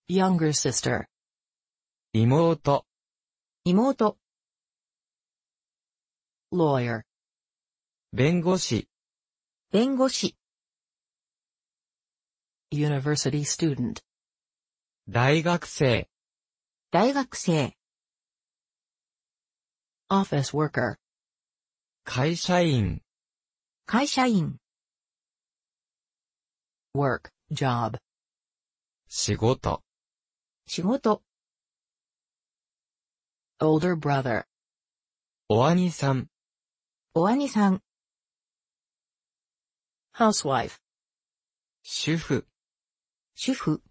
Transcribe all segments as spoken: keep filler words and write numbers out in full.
younger sister, 妹、 妹、 lawyer, 弁護士、 弁護士、 university student, 大学生、 大学生、 office worker, 会社員、 会社員、 work, job, 仕事、 仕事、 older brother, お兄さん、 お兄さん、 housewife, 主婦、 主婦、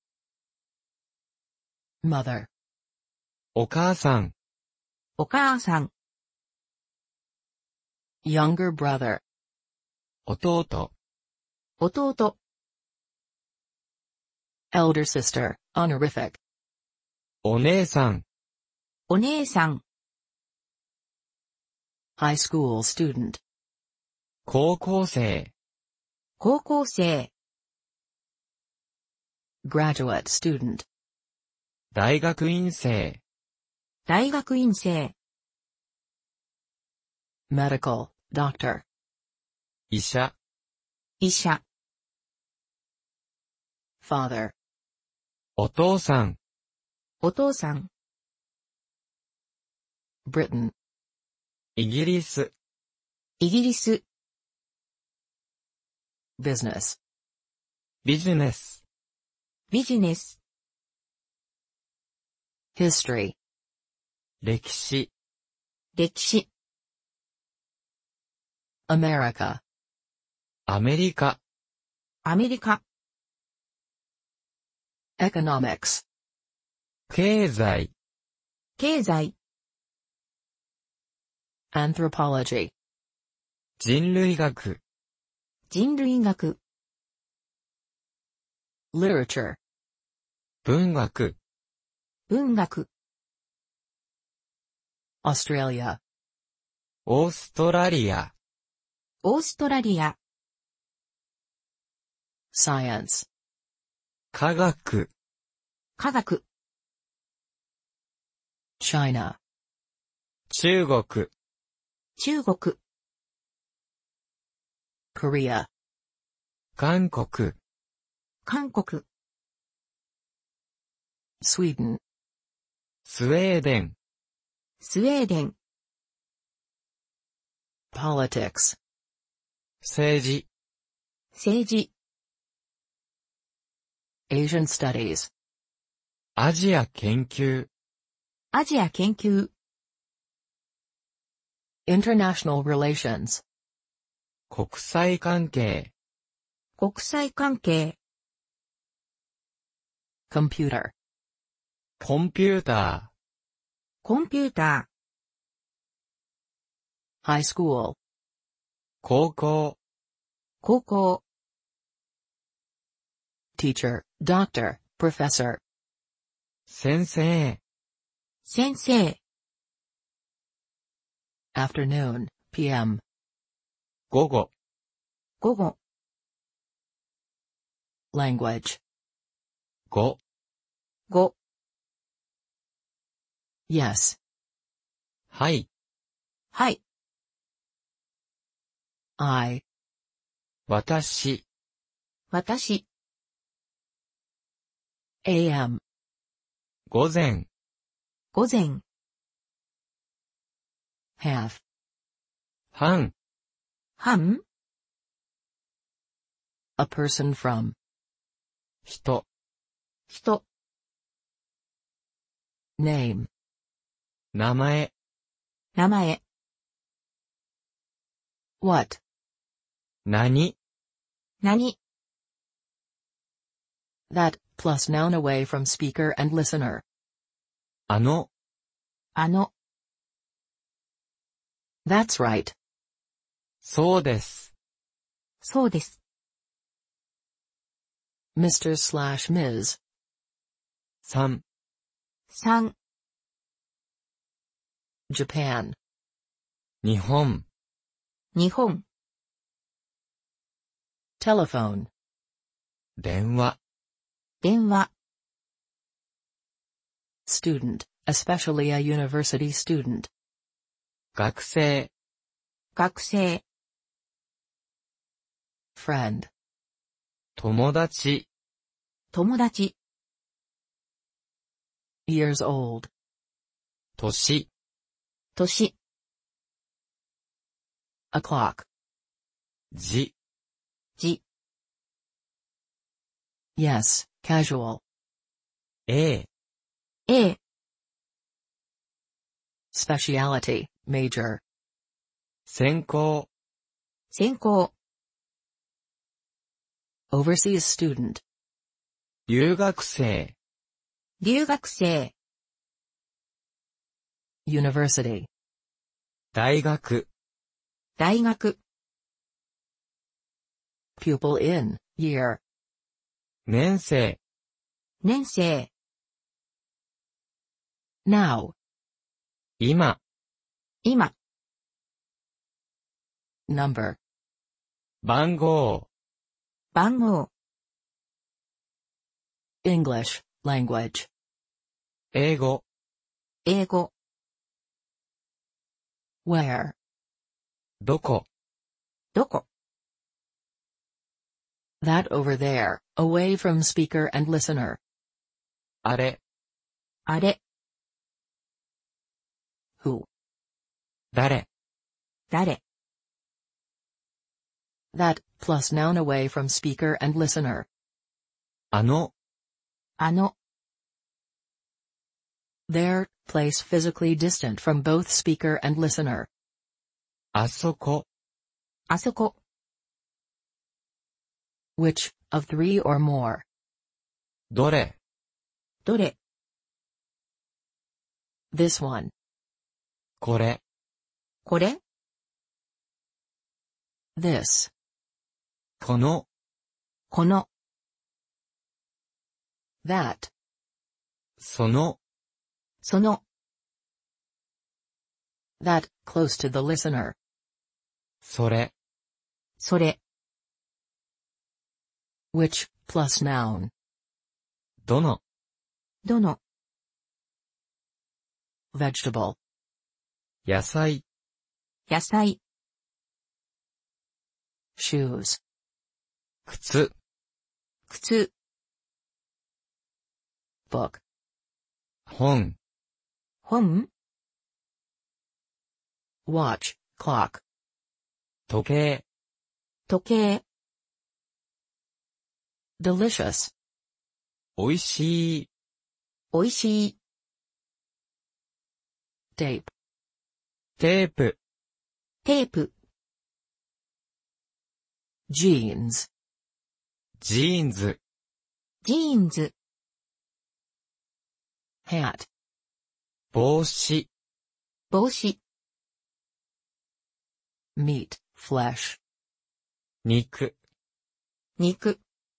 mother, お母さん、 お母さん、 younger brother, 弟、 弟、 elder sister, honorific, お姉さん、 お姉さん、 high school student, 高校生、 高校生、 graduate student, 大学院生、 大学院生、 medical, doctor, 医者、 医者、 father, お父さん、 お父さん、 Britain, イギリス、 イギリス、 business, ビジネス、 ビジネス、 history, 歴史、 歴史、 America, アメリカ、 アメリカ、 economics, 経済、 経済、 anthropology, 人類学、 人類学、 literature, 文学、 文学、 Australia, オーストラリア、 オーストラリア、 science, 科学、 科学、 中 China, 国、 中国、 Korea, 韓国、 韓国、 Sweden, スウェーデン、 スウェーデン、 politics, 政治、 政治、 Asian studies, アジア研究、 アジア研究、 international relations, 国際関係、 国際関係、 computer, コンピュータコンピュータ high school, ー、高校、 ー、高校、 teacher, doctor, professor, 先生、 先生、 afternoon, p m, 午後、 午後、 language, 語、 語、 yes, はい、 はい、 I, 私、 私、 am, 午前、 午前、 half, 半、 半、 a person from, 人、 人、 name, 名前、 名前、 what, 何、 何、 that, plus noun away from speaker and listener, あの、 あの、 that's right, そうです、 そうです、 Mister slash Miz, 三、 三、 Japan, 日本、 日本、 telephone, 電話、 電話、 Student, especially a university student. 学生、 学生、 Friend. 友達、 友達、 Years old. 年、 年、 O'clock. 時、 時、 Yes, casual. A、 A、 Speciality, major. 専攻、 専攻、 Overseas student. 留学生、 留学生、 University. 大学、 大学、 Pupil in, year. 年生、 年生、 Now. 今、 今、 Number. 番号、 番号、 English, language. 英語、 英語、 Where. どこ、 どこ、 That over there, away from speaker and listener. あれ、 あれ、 Who. 誰、 誰、 That, plus noun away from speaker and listener. あの、 あの、 There, place physically distant from both speaker and listener. あそこ、 あそこ、 Which, of three or more. どれ、 どれ、 This one. これ、 これ、 This. この、 この、 That. その、 その、 That, close to the listener. それ、 それ、 Which, plus noun. どの、 どの、 Vegetable. 野菜、 野菜、 Shoes. 靴、 靴、 Book. 本、 本、 Watch, clock. 時計、 時計、 Delicious. おいしい、 おいしい、 Tape. テープ、 テープ、 Jeans. ジーンズ、 ジーンズ、 Hat. 帽子、 帽子、 Meat, flesh. 肉、 肉、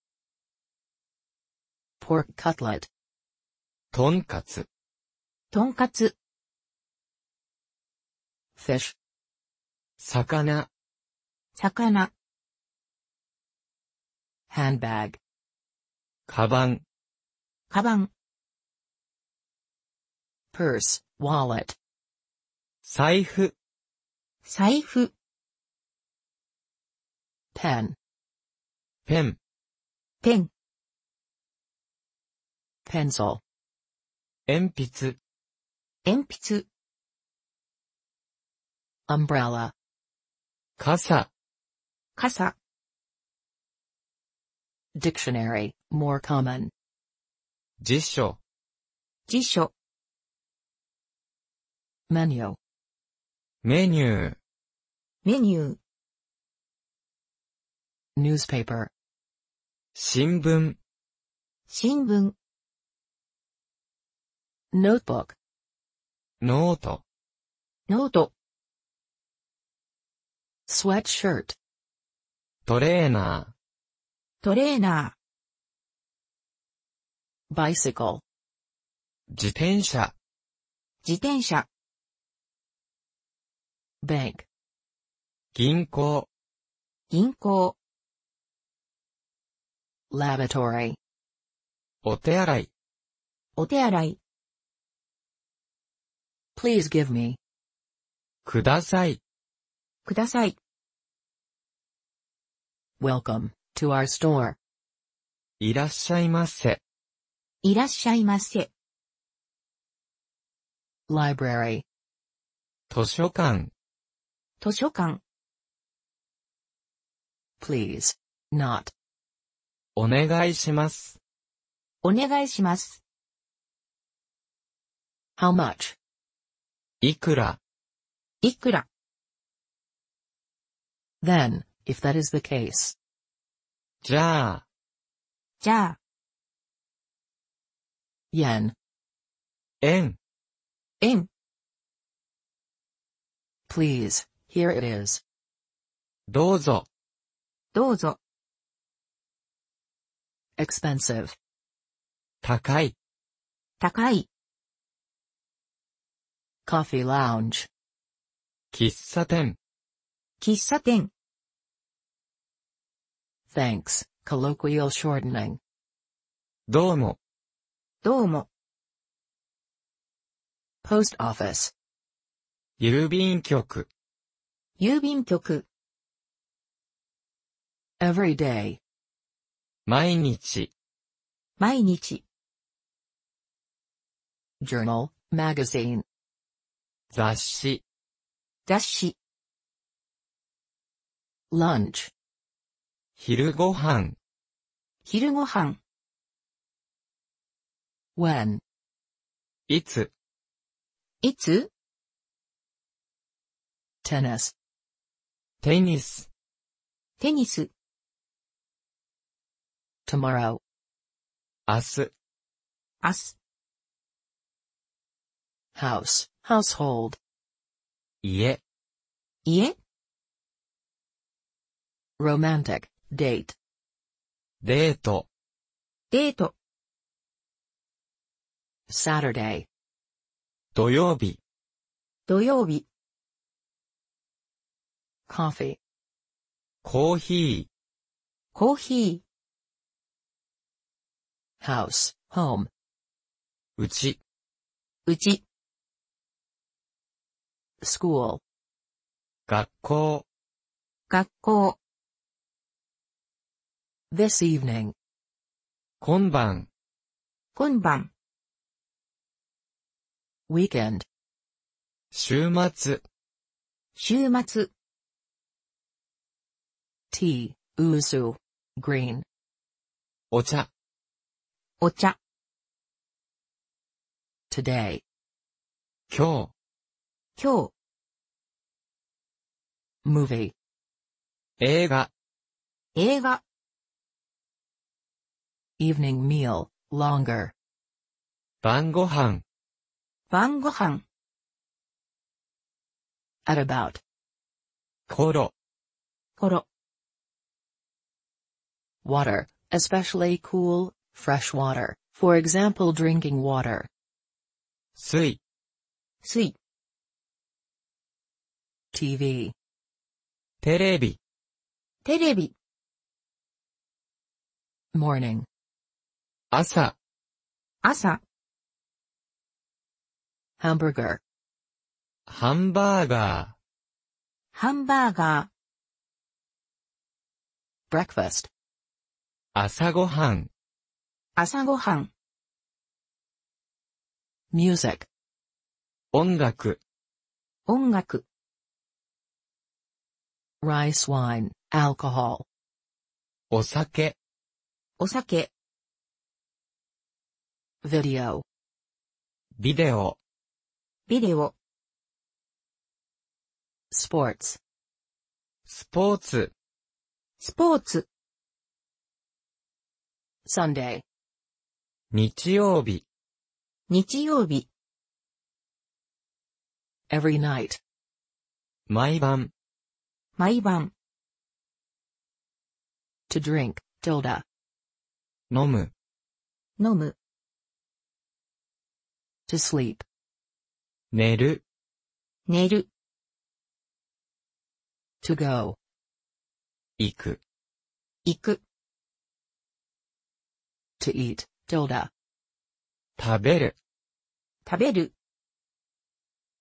Pork cutlet. とんかつ、 とんかつ、 Fish. 魚、 魚、 Handbag. カバン、 カバン、 Purse, wallet. 財布、 財布、 Pen. ペン、 ペン、 Pencil. 鉛筆、 鉛筆、 Umbrella. 傘、 傘、 Dictionary, more common. 辞書、 辞書、 Menu. メニュー、 メニュー、 Newspaper. 新聞、 新聞、 Notebook. ノート、 ノート、 Sweatshirt. トレーナトレーナ Bicycle. ー、自転車、 ー、自転車、 Bank. 銀行、 銀行、 Lavatory. お手洗い、 お手洗い、 Please give me. ください。 ください。 Welcome to our store. いらっしゃいませ。 いらっしゃいませ。 Library. 図書館。 図書館。 Please. Not. お願いします。 お願いします。 How much? いくら。 いくら。 Then, if that is the case. じゃあ。 じゃあ。 Yen. 円。 円。 Please, here it is. どうぞ。 どうぞ。 Expensive. 高い。 高い。 Coffee lounge. 喫茶店。 喫茶店。 Thanks, colloquial shortening. どうも。 どうも。 Post office. 郵便局。 郵便局。 Every day. 毎日。 毎日。 Journal, magazine. 雑誌。 雑誌。 Lunch. 昼ご飯。 昼ご飯。 When. いつ。 いつ？ Tennis. テニス。 テニス。 Tomorrow. 明日。 明日。 House, household. 家。 家。 Romantic, date. デート。 デート。 Saturday. 土曜日。 土曜日。 Coffee. コーヒコーヒー。 House, home. ー。うち。 うち。 School. 学校。 学校。 This evening. 今晩。 今晩。 Weekend. 週末。 週末。 Tea, uzu. Green. お茶。 お茶。 Today. 今日。 今日。 Movie. 映画。 映画。 Evening meal, longer. 晩ご飯。 晩ご飯。 At about. 頃。 頃。 Water, especially cool, fresh water. For example, drinking water. 水。 水。 TV. テレビ。 テレビ。 Morning. 朝。 朝。 Hamburger. ハンバーガハンバーガ Breakfast. ー。朝ごはん。 ー。朝ごはん。 Music. 音楽。 音楽。 Rice wine, alcohol. お酒。 お酒。 Video. ビデオ。 ビデオ。 Sports. スポーツ。 スポーツ。 Sunday. 日曜日。 日曜日。 Every night. 毎晩。 毎晩。 To drink, tilde. 飲む。 飲む。 To sleep. 寝る。 寝る。 To go. 行く。 行く。 To eat, tilde. 食べる。 食べる。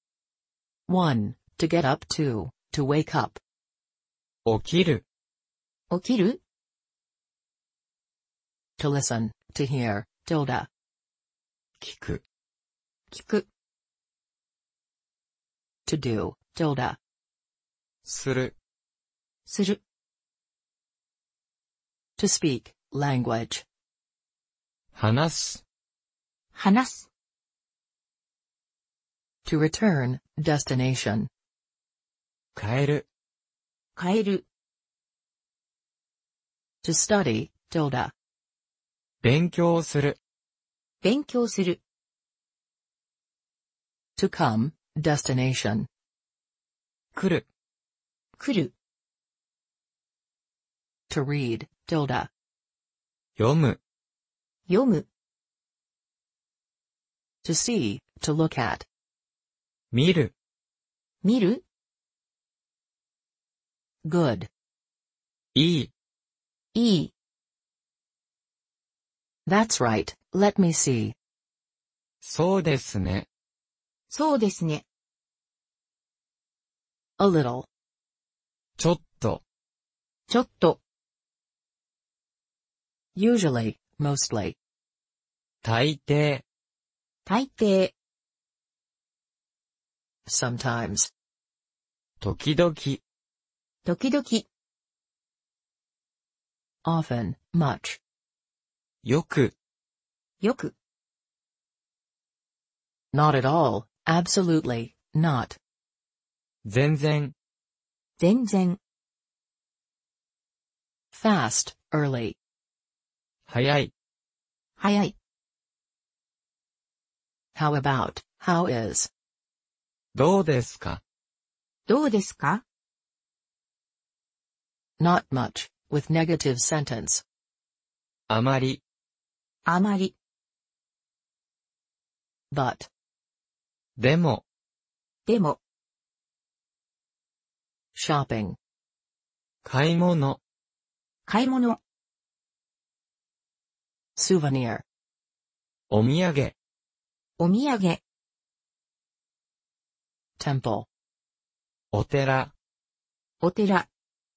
one. To get up to, to wake up. 起きる、 起きる To listen, to hear, tilde. 聞く、 聞く To do, tilde. する、 する To speak, language. 話す、 話す To return, destination. 変える、 変える To study, tilde. 勉強する、 勉強する To come, destination. 来る、 来る To read, tilde. 読む、 読む To see, to look at. 見る、 見る Good. いい、 いい That's right, let me see. そうですね、 そうですね A little. ちょっと、 ちょっと Usually, mostly. 大抵、 大抵 Sometimes. 時々、 時々 Often, much. よく、 よく Not at all, absolutely, not. 全然、 全然 Fast, early. 早い、 早い How about, how is. どうですか、 どうですか Not much, with negative sentence. あまり、 あまり But. でも、 でも Shopping. 買い物、 買い物 Souvenir. お土産、 お土産 Temple. お寺、 お寺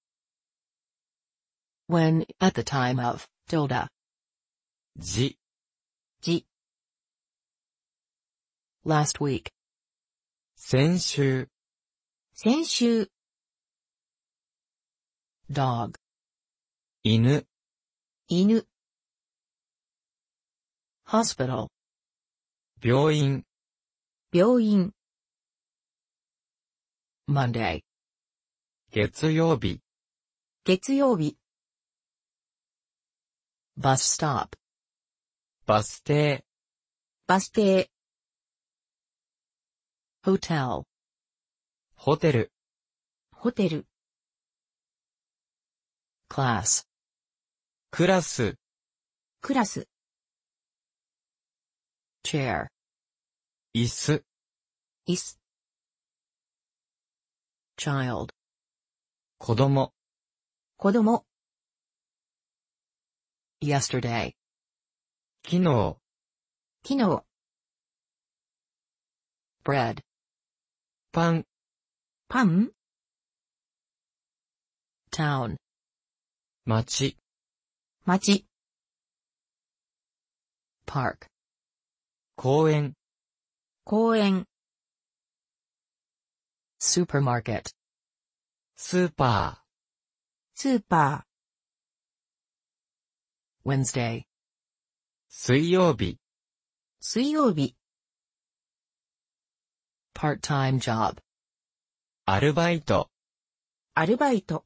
When, at the time of, tilde. じ、 じ Last week. 先週、 先週 Dog. 犬、 犬 Hospital. 病院、 病院 Monday. 月曜日、 月曜日 Bus stop. バス停、 バス停 Hotel. ホテル、 ホテル Class. クラス、 クラス Chair. 椅子、 椅子 Child. 子供、 子供 Yesterday. 昨日、 昨日 Bread. パン、 パン Town. 町、 町 Park. 公園、 公園 Supermarket. スーパスーパ Wednesday. ー、水曜日、 ー水曜日 Part-time job. アルバイト、 アルバイト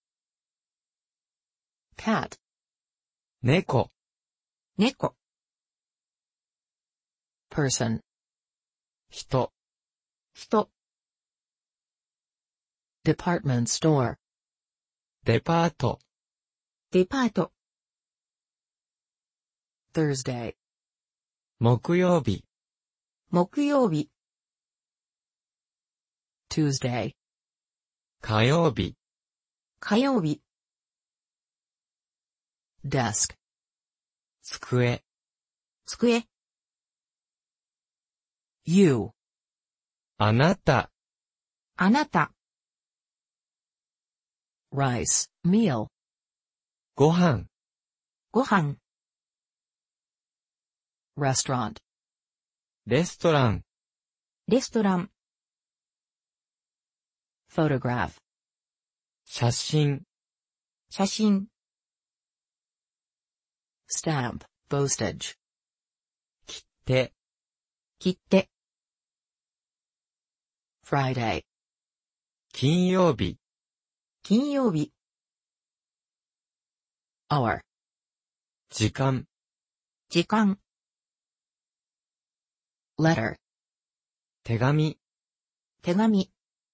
Cat. 猫、 猫 Person. 人、 人 Department store. デパート、 デパート Thursday. 木曜日、 木曜日 Tuesday. 火曜日、 火曜日 Desk. 机、 机 You. あなた、 あなた。 rice, meal, ご飯、 ご飯。 restaurant, レストラン、 レストラン。 photograph, 写真、 写真。 stamp, postage, 手、 切手。 Friday, 金曜日、 金曜日。 hour, 時間、 時間。 letter, 手紙、 手紙。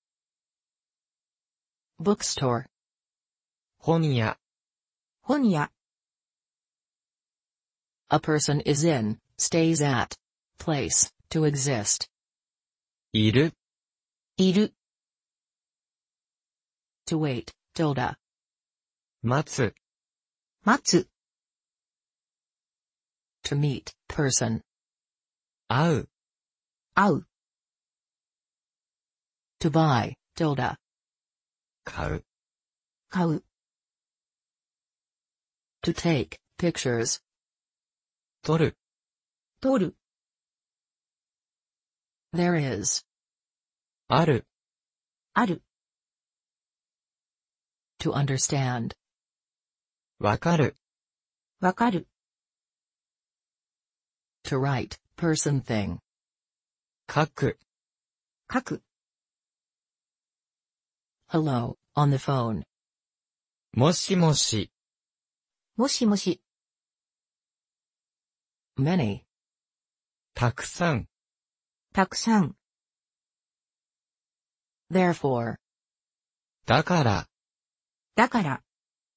bookstore, 本屋、 本屋。 a person is in, stays at, place, to exist, いる、 いる。 to wait, tilde, 待つ、 待つ。 to meet, person, 会う、 会う。 to buy, tilde, 買う、 買う。 to take, pictures, 撮る、 撮る。 there is, ある、 ある。 to understand, わかる、 わかる。 to write, person thing, 書く、 書く。 hello, on the phone, もしもし、 もしもし。 many, たくさん、 たくさん。 therefore, だから、 だから。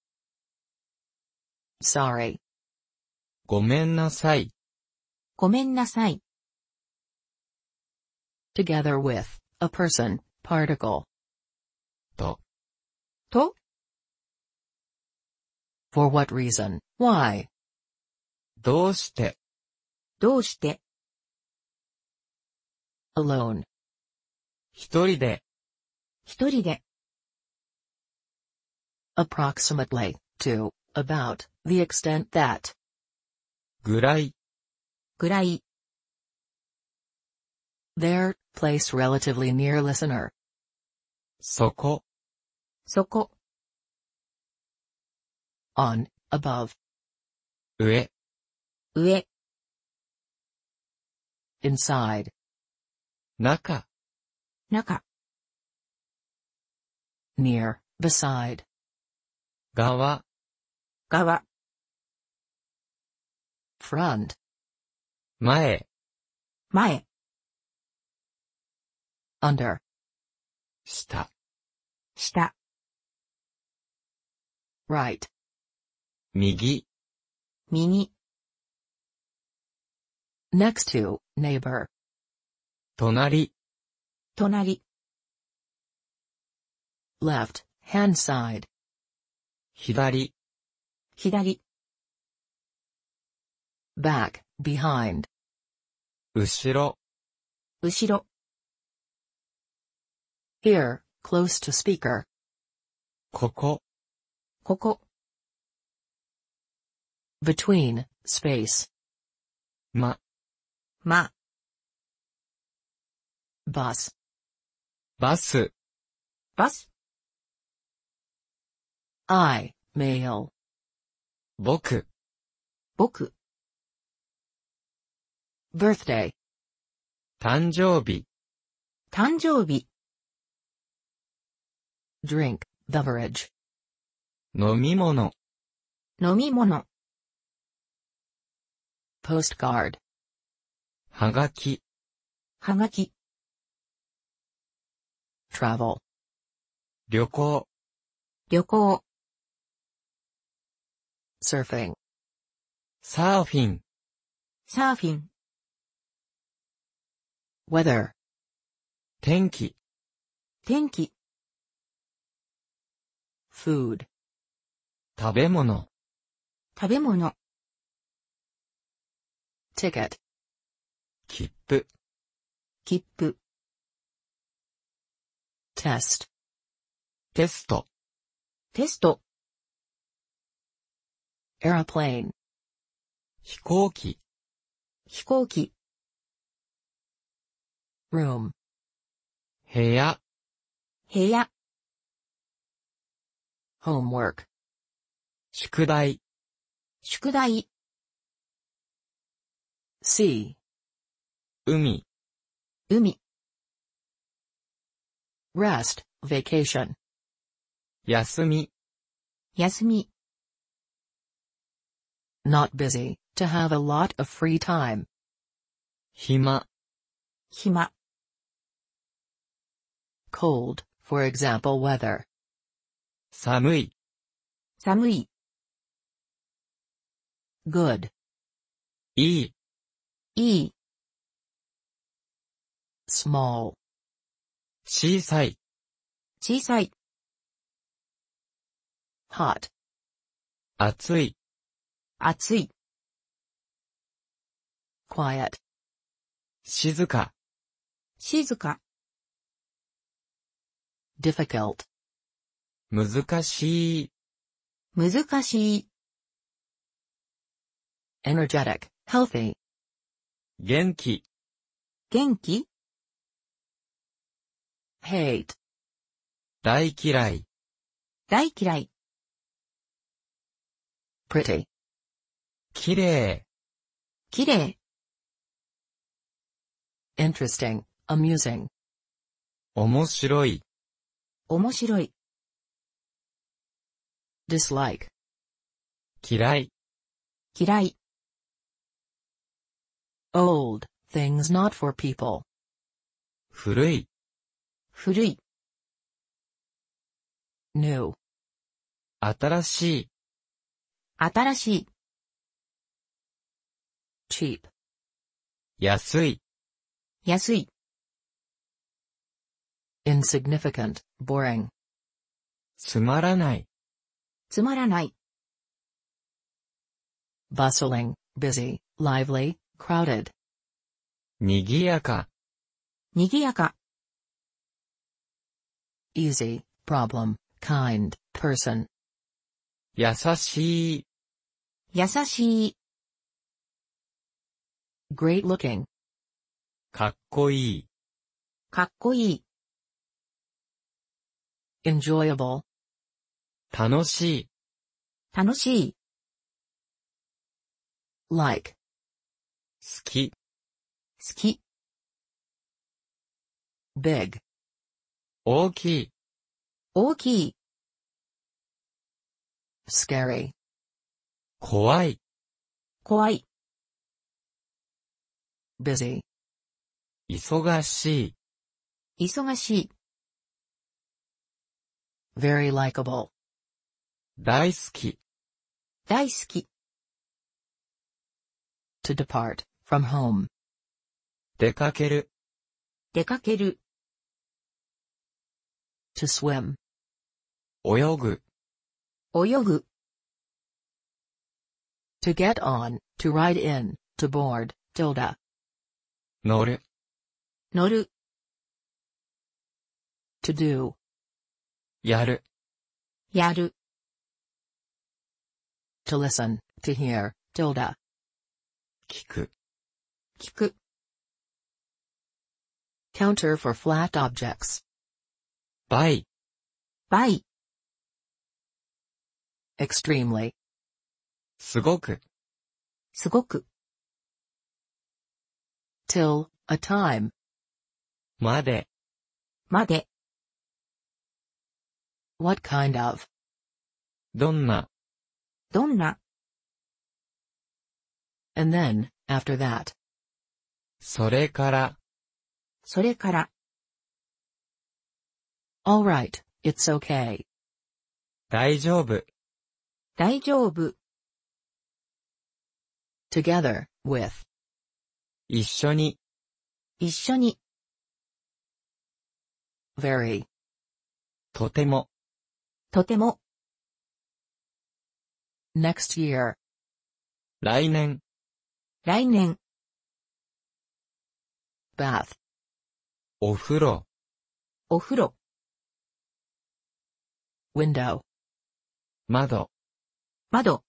sorry, ごめんなさい、 ごめんなさい。 together with, a person, particle, と、 と、 for what reason, why, どうして、 どうして。 alone, 一人で、 一人で。 approximately, to, about, the extent that, ぐらい、 ぐらい。 there, place relatively near listener, そこ、 そこ。 on, above, 上、 上。 inside, 中、 中。 near, beside, 側、 側。 front, 前、 前。 under, 下、 下。 right, 右、 右。 next to, neighbor, 隣、 隣。 left, hand side, 左、 左。 back, behind, 後ろ、 後ろ。 here, close to speaker, ここ、 ここ。 between, space, ま、 ま。 bus, バス、 バス。 I, male, 僕、 僕。 birthday, 誕生日、 誕生日。 drink, beverage, 飲み物、 飲み物。 postcard, はがき、 はがき。 travel, 旅行、 旅行。 surfing, サーフィン、 サーフィン。 weather, 天気、 天気。 food, 食べ物、 食べ物。 ticket, 切符、 切符。 Test. テスト。 テスト。 Aeroplane. 飛行機。 飛行機。 Room. 部屋。 部屋。 Homework. 宿題。 宿題。 Sea. 海。 海。 Rest, vacation. 休み。 休み。 Not busy, to have a lot of free time. 暇。 暇。 Cold, for example weather. 寒い。 寒い。 Good. いい。 いい。 Small. 小さい。 小さい。 Hot. 暑い。 暑い。 Quiet. 静か。 静か。 Difficult. 難しい。 難しい。 Energetic, healthy. 元気。 元気。 Hate. 大嫌い。 大嫌い。 Pretty. 綺麗。 綺麗。 Interesting, amusing. 面白い。 面白い。 Dislike. 嫌い。 嫌い。 Old, things not for people. 古い。 古い。 New. 新しい。 新しい。 Cheap. 安い。 安い。 Insignificant, boring. つまらない。 つまらない。 Bustling, busy, lively, crowded. にぎやか。 にぎやか。 Easy, problem, kind, person. 優しい。 優しい。 Great looking. かっこいい。 かっこいい。 Enjoyable. 楽しい。 楽しい。 Like. 好き。 好き。 Big. 大きい。 大きい。 Scary. 怖い。 怖い。 Busy. 忙しい。 忙しい。 Very likable. 大好き。 大好き。 To depart, from home. 出かける。 出かける。 To swim. 泳ぐ。 泳ぐ。 To get on, to ride in, to board, tilde. 乗る。 乗る。 To do. やる。 やる。 To listen, to hear, tilde. 聞く。 聞く。 Counter for flat objects. 倍。 倍。 Extremely. すごく。 すごく。 Till, a time. まで。 まで。 What kind of. どんな。 どんな。 And then, after that. それから。 それから。 All right, it's okay. 大丈夫。 大丈夫。 Together, with. 一緒に。 一緒に。 Very. とても。 とても。 Next year. 来年。 来年。 Bath. お風呂。 お風呂。 window, 窓、 窓、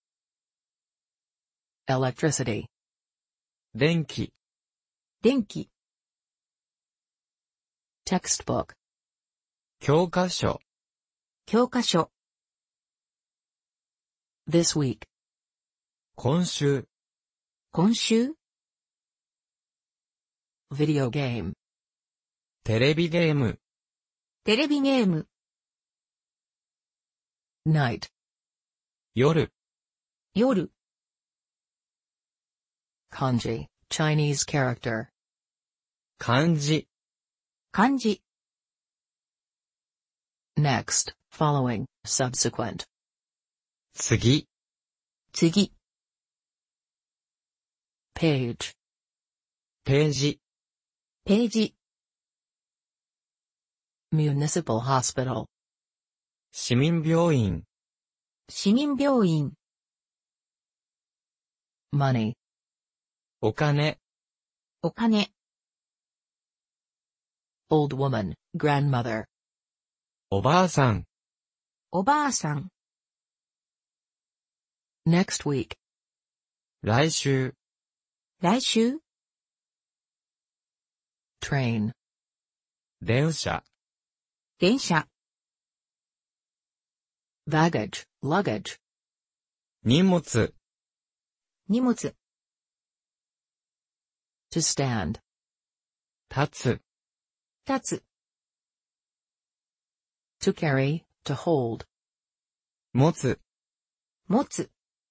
electricity, 電気、 電気、 textbook, 教科書、 教科書、 this week, 今週、 今週、 video game, テレビゲーム、 テレビゲーム、 night, 夜、 夜、 kanji, Chinese character, 漢字、 漢字、 next, following, subsequent, 次、 次、 page, ページ、 ページ、 municipal hospital, 市民病院、 市民病院、 money, お金、 お金、 old woman, grandmother, おばあさん、 おばあさん、 next week, 来週、 来週、 train, 電車、 電車、 baggage, luggage, 荷物、 荷物、 to stand, 立つ、 立つ、 to carry, to hold, 持つ、 持つ、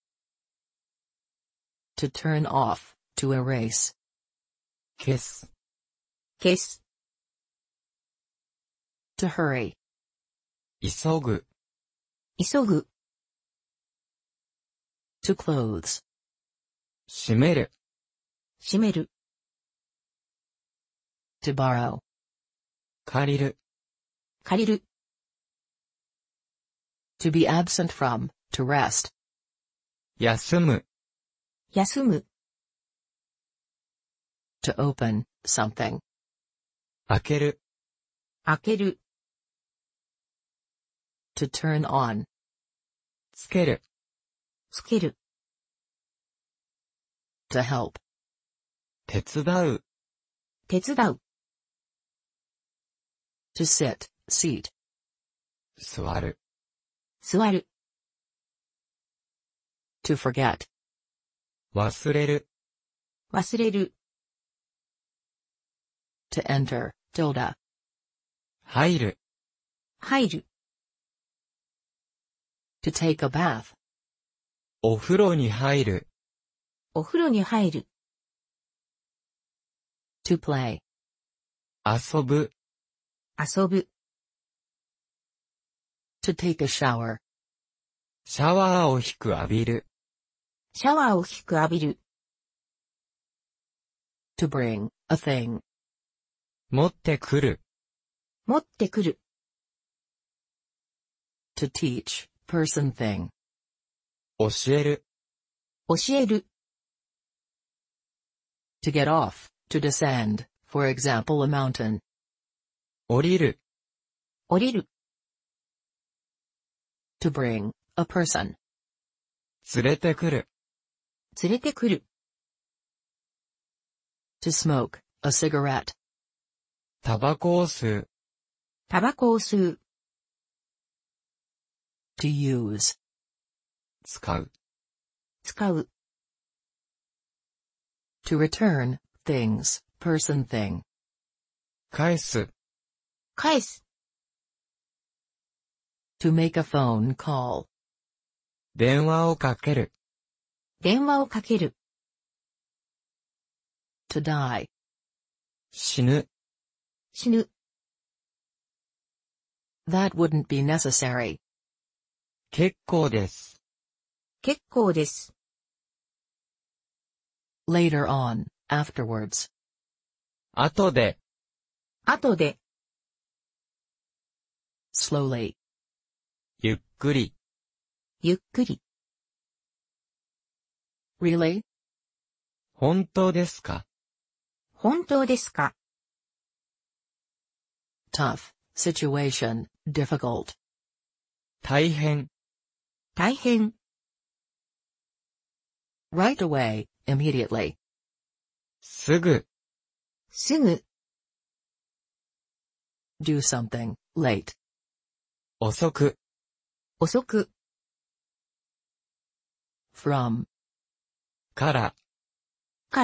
to turn off, to erase, 消す、 消す、 to hurry, 急ぐ、 急ぐ、 to clothes, 閉める、 閉める、 to borrow, 借りる、 借りる、 to be absent from, to rest, 休む、 休む、 to open, something, 開ける、 開ける、 to turn on, つける、 つける、 to help, 手伝う、 手伝う、 to sit, seat, 座る、 座る、 to forget, 忘れる、 忘れる、 to enter, tilde, 入る、 入る、 to take a bath, お風呂に入る、 お風呂に入る、 to play, 遊ぶ、 遊ぶ、 to take a shower, シャワーを引く浴びる、 シャワーを引く浴びる、 to bring, a thing, 持ってくる、 持ってくる、 to teach, person thing, 教える、 教える、 to get off, to descend, for example a mountain, 降りる、 降りる、 to bring, a person, 連れてくる、 連れてくる、 to smoke, a cigarette, タバコを吸う、 タバコを吸う、 to use, 使う、 使う、 to return, things, person thing, 返す、 返す、 to make a phone call, 電話をかける、 電話をかける、 to die, 死ぬ、 死ぬ、 that wouldn't be necessary, 結構です、 結構です、 later on, afterwards, 後で、 後で、 slowly, ゆっくり、 ゆっくり、 really, 本当ですか、 本当ですか、 tough, situation, difficult, 大変。 大変。 Right away, immediately. すぐ。 すぐ。 Do something, late. 遅く。 遅く。 From. から。 から。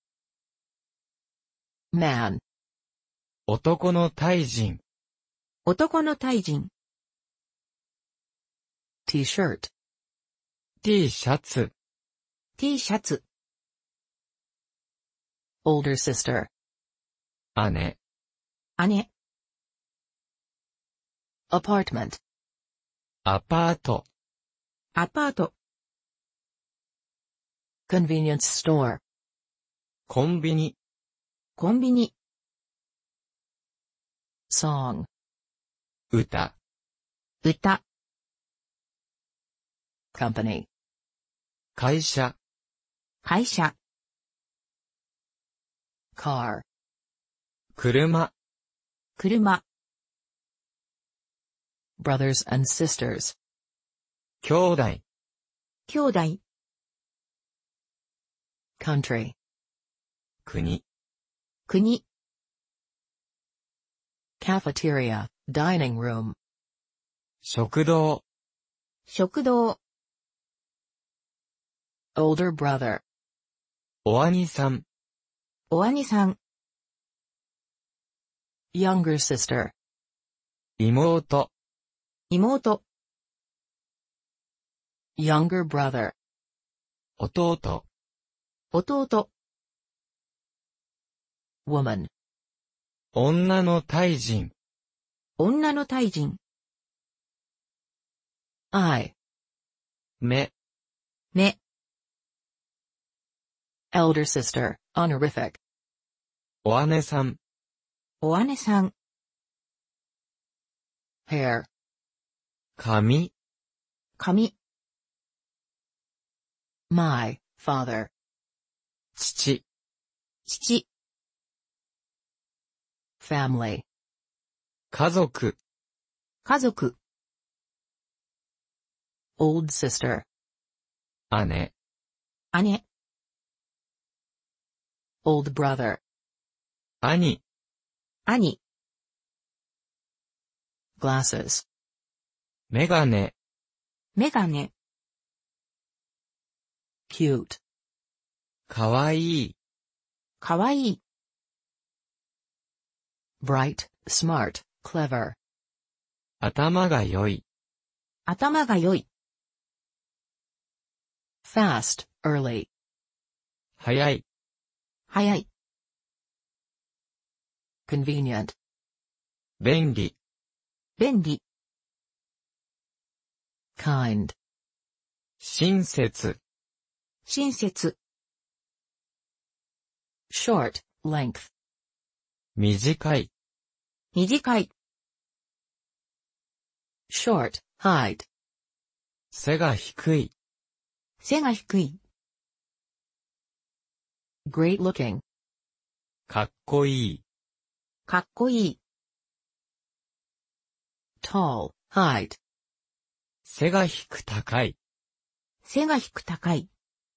Man. 男の大人。 男の大人。 T-shirt. T シャツ。 T シャツ。 Older sister. 姉。 姉。 Apartment. アパート。 アパート。 Convenience store. コンビニ。 コンビニ。 Song. 歌。 歌。 Company. 会社。 会社。 Car. 車。 車。 Brothers and sisters. 兄弟。 兄弟。 Country. 国。 国。 Cafeteria, dining room. 食堂。 食堂。 Older brother. お兄さん。 お兄さん。 Younger sister. 妹。 妹。 Younger brother. 弟。 弟。 Woman. 女の大人。 女の大人。 I. 目。 目。 Elder sister, honorific. お姉さん。 お姉さん。 Hair. 髪。 髪。 My, father. 父。 父。 Family. 家族。 家族。 Old sister. 姉。 姉。 Old brother. 兄。 兄。 Glasses. メガネ。 メガネ。 Cute. かわいい。 かわいい。 Bright, smart, clever. 頭が良い。 頭が良い。 Fast, early. 早い。 早い。 Convenient. 便利。 便利。 Kind. 親切。 親切。 Short, length. 短い。 短い。 Short, height. 背が低い。 背が低い。 Great looking. かっこいい。 かっこいい。 Tall, height. 背が低高い。 背が低高い。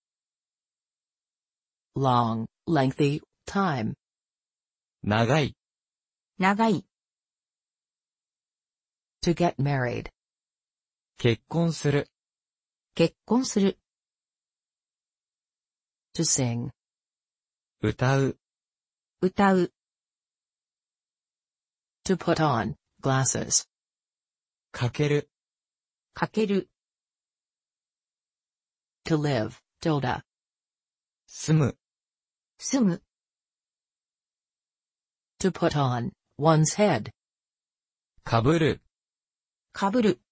Long, lengthy, time. 長い。 長い。 To get married. 結婚する。 結婚する。 To sing. 歌う。 歌う。 To put on, glasses. かける。 かける。 To live, tilde. 住む。 住む。 To put on, one's head. かぶる。 かぶる。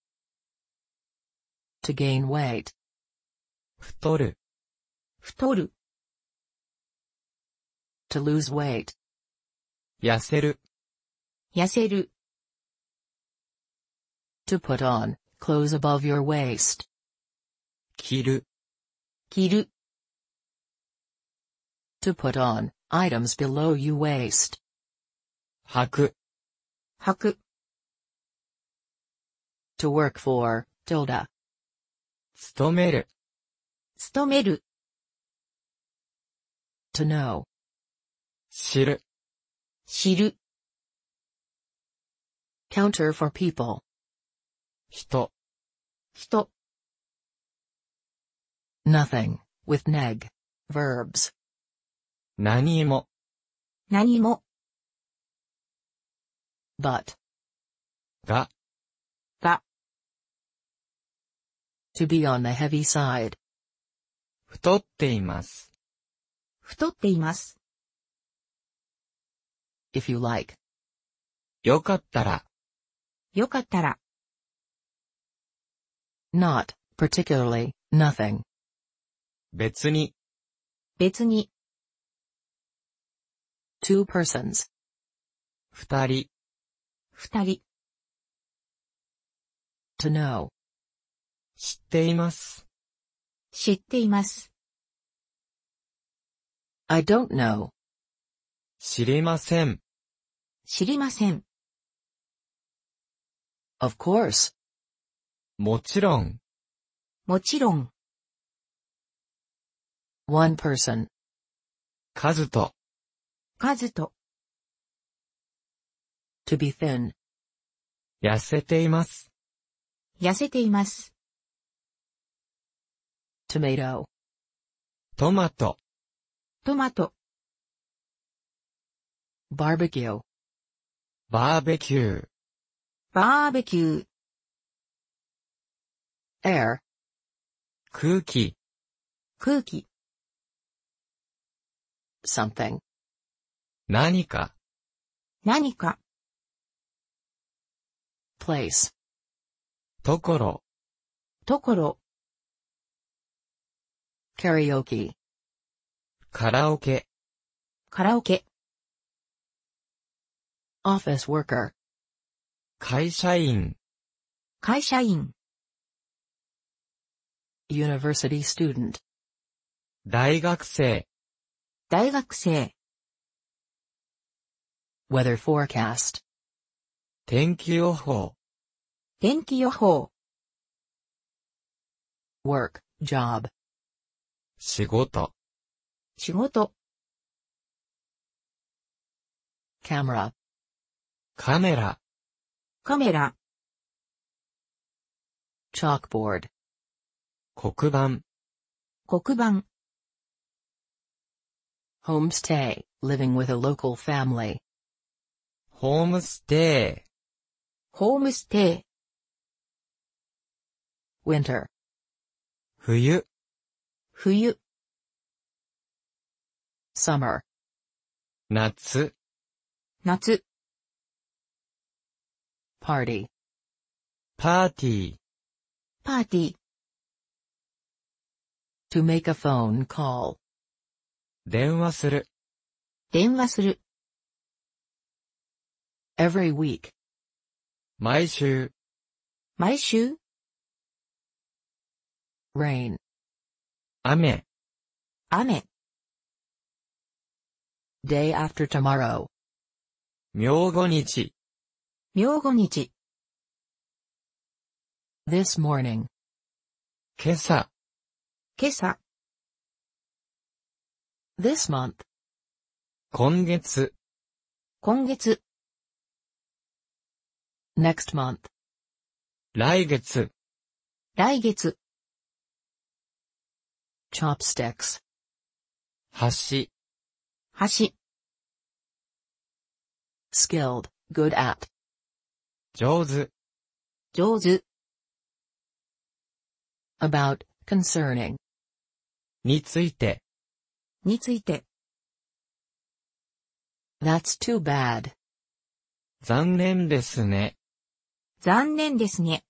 To gain weight. 太る。 太る。 To lose weight. 痩せる。 痩せる。 To put on, clothes above your waist. 着る。 着る。 To put on, items below you waist. 履く。 履く。 To work for, tilde. 勤める。 勤める。 To know. 知る。 知る。 Counter for people. 人。 人。 Nothing, with neg. Verbs. 何も。 何も。 But. が。 が。 To be on the heavy side. 太っています。 太っています。 If you like. よかったら。 よかったら。 Not, particularly, nothing. 別に。 別に。 Two persons. 二人。 二人。 To know. 知っています。 知っています。 I don't know. 知りません。 知りません。 Of course. もちろん。 もちろん。 One person. 数と。 数と。 To be thin. 痩せています。 痩せています。 Tomato. トマト。 トマト。 Barbecue. バーベキュー。 バーベキュー。 Air. 空気。 空気。 Something. 何か。 何か。 Place. ところ。 ところ。 Karaoke. カラオケ。 カラオケ。 Office worker. 会社員。 会社員。 University student. 大学生。 大学生。 Weather forecast. 天気予報。 天気予報。 Work, job. 仕事。 仕事。 Camera. カメラ。 カメラ。 Chalkboard. 黒板。 黒板。 Homestay, living with a local family. ホームステイ。 ホームステイ。 Winter. 冬。 冬。 Summer. 夏。 夏。 パ Party. ーティー。 パーティー。 To make a phone call. 電話する。 電話する。 Every week. 毎週。 毎週。 Rain. 雨。 雨。 Day after tomorrow. 明後日。 明後日。 This morning. 今朝。 今朝。 This month. 今月。 今月。 Next month. 来月。 来月。 Chopsticks. 橋。 橋。 Skilled, good at. 上手。 上手。 About, concerning. について。 について。 That's too bad. 残念ですね。 残念ですね。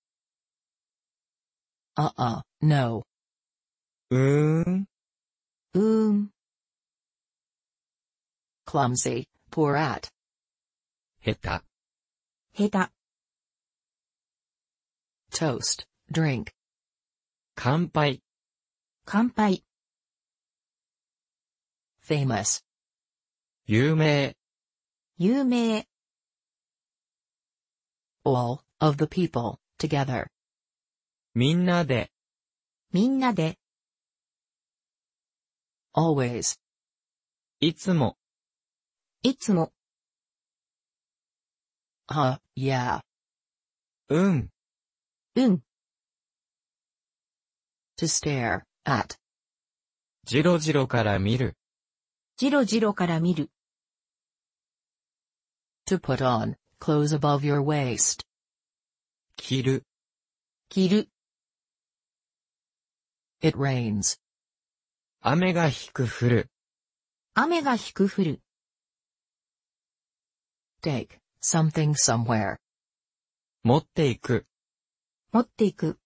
Uh-uh, no. うーん。 うーん。 Clumsy, poor at. 下下手。 Toast, drink. 手。乾杯。 乾杯。 Famous. 有名。 有名。 All, of the people, together. みんなで、 みんなで、 always, いつも、 いつも、 huh, yeah, うん、 うん、 to stare, at, じろじろから見る、 じろじろから見る、 to put on, clothes above your waist, 着る、 着る、 it rains, 雨がひく降る、 雨がひく降る、 take, something somewhere, 持っていく、 持っていく、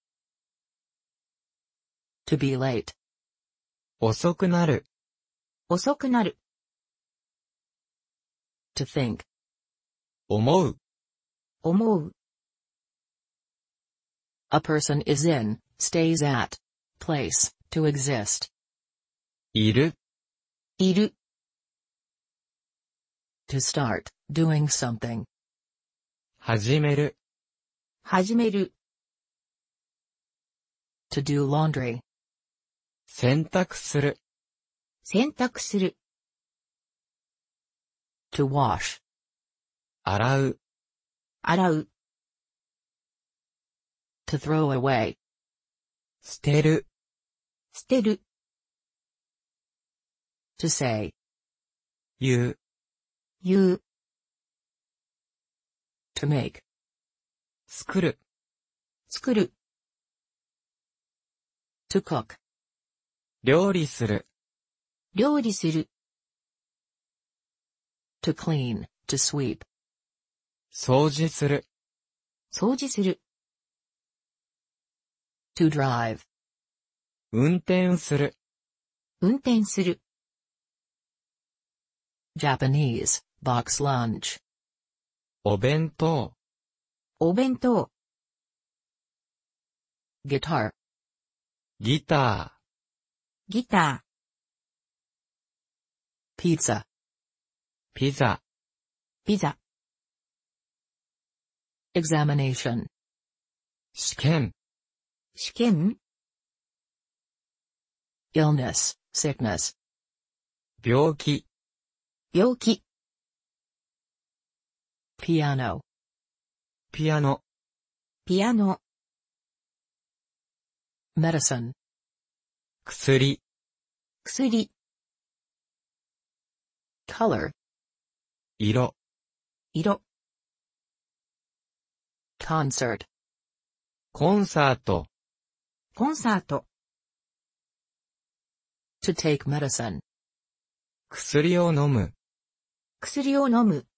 to be late, 遅くなる、 遅くなる、 to think, 思う、 思う、 a person is in, stays at, place, to exist, いる、 いる、 to start, doing something, 始める、 始める、 to do laundry, 洗濯する、 洗濯する、 to wash, 洗う、 洗う、 to throw away, 捨てる、 捨てる、 to say, 言う、 言う、 to make, 作る、 作る、 to cook, 料理する、 料理する、 to clean, to sweep, 掃除する、 掃除する、 to drive, 運転する、 運転する、 Japanese, box lunch, お弁当、 お弁当、 guitar, ギタギタ pizza, ー、ピザ、 ー、ピザ、 examination, 試験、 試験、 illness, sickness, 病気、 病気、 piano, ピアノ、 ピアノ、 medicine, 薬、 薬、 color, 色、 色、 concert, コンサート、 コンサート、 to take medicine, 薬を飲む、 薬を飲む、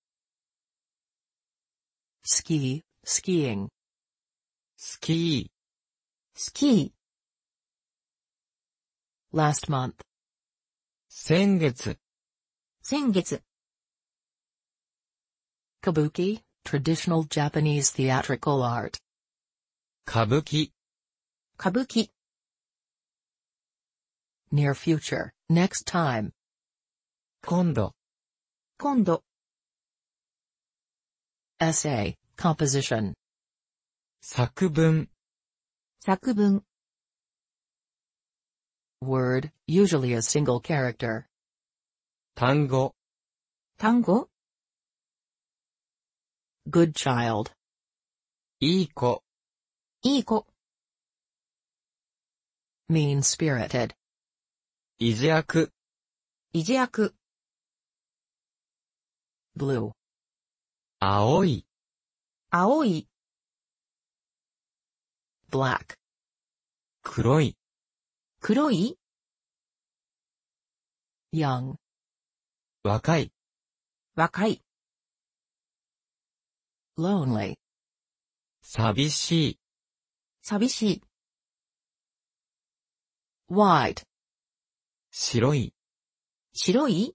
ski, skiing, スキー、 スキー、 last month, 先月、 先月、 kabuki, traditional Japanese theatrical art, 歌舞伎、 歌舞伎、 near future, next time, 今度、 今度、 essay, composition, 作文、 作文、 word, usually a single character, 単語、 単語、 good child, いい子、 いい子、 mean-spirited, 意地悪、 意地悪、 blue, 青い、 青い、 black, 黒い、 黒い、 young, 若い、 若い、 lonely, 寂しい、 寂しい、 white, 白い、 白い、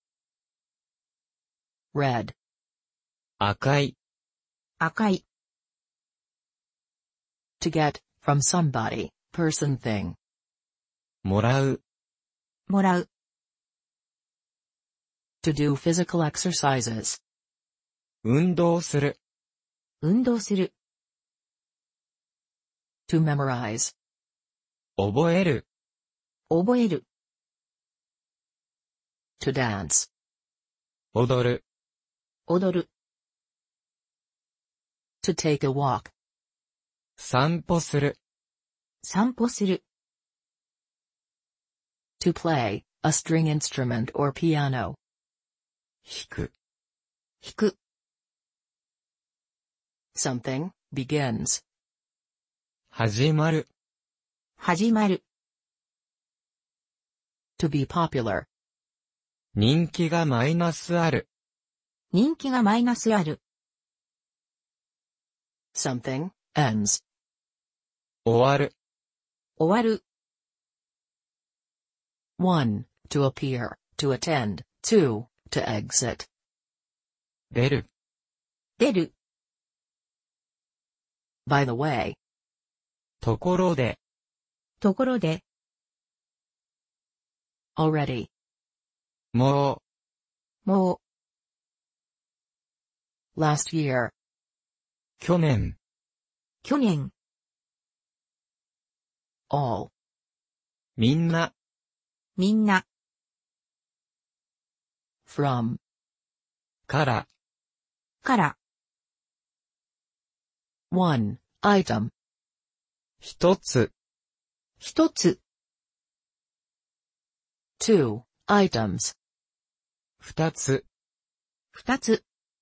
red, 赤い、 赤い、 to get, from somebody, person thing, もらう、 もらう、 to do physical exercises, 運動する、 運動する、 To memorize. 覚える。 覚える。 To dance. 踊る。 踊る。 To take a walk. 散歩する。 散歩する。 To play, a string instrument or piano. 弾く。 弾く。 Something, begins. 始まる。 始まる。 To be popular. 人気がマイナスある。 人気がマイナスある。 Something, ends. 終わる。 終わる。 one. To appear, to attend. two. To exit. 出る。 出る。 By the way. ところで。 ところで。 Already. ももう。 Last year. 去年。 去年。 All. みんな。 みんな。 From. から。 から。 one. Item. 一つ。 一つ。 two. Items. 二つ。 二つ。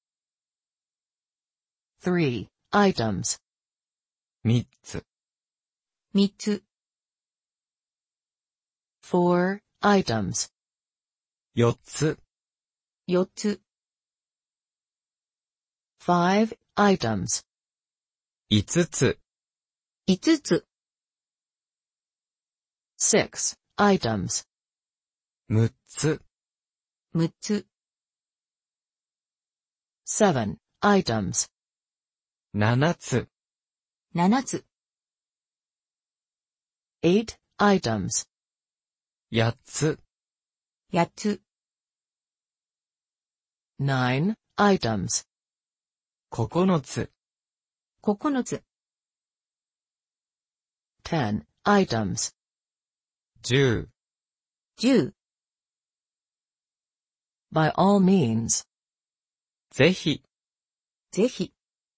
three. Items. 三つ。 三つ。 four. Items. 四つ。 四つ。 five. Items. 五つ。 五つ。 six. Items. 六つ。 六つ。 seven. Items. 七つ。 七つ。 eight. Items. 八つ。 八つ。 nine. Items. 九つ。 九つ。 ten. Items. 十。 十。 By all means. ぜひ。 ぜひ。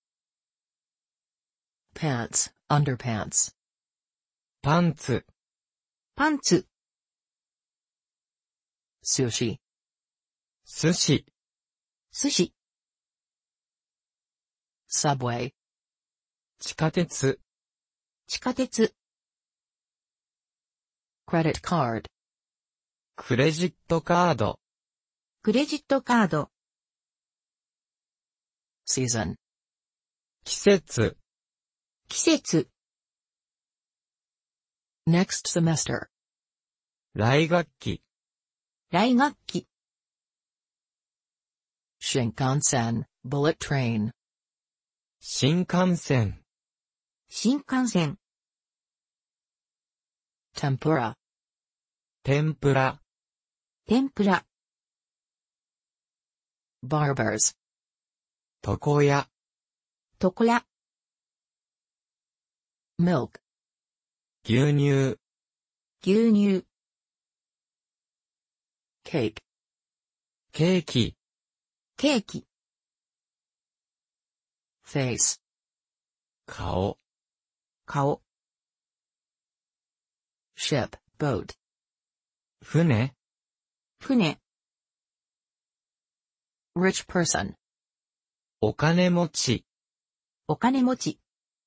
Pants, underpants. パンツ。 パンツ。 Sushi. 寿司。 寿司。 Subway. 地下鉄。 地下鉄。 Credit card. クレジットカード。 クレジットカード。 Season. 季節。 季節。 Next semester. 来学期。 来学期。 Shinkansen, bullet train. 新幹線。 新幹線。 Tempura. 天ぷら。 天ぷら。 Barbers. 床屋。 床屋。 Milk. 牛乳。 牛乳。 Cake. ケーキ。 ケーキ。 Face. 顔。 顔。 Ship, boat. 船。 船。 Rich person. お金持ち。 お金持ち。